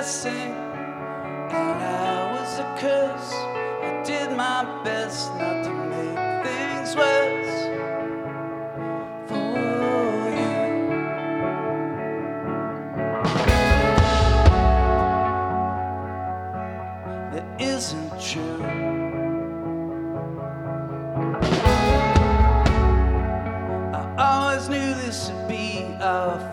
blessing and I was a curse. I did my best not to make things worse for you. That isn't true. I always knew this would be our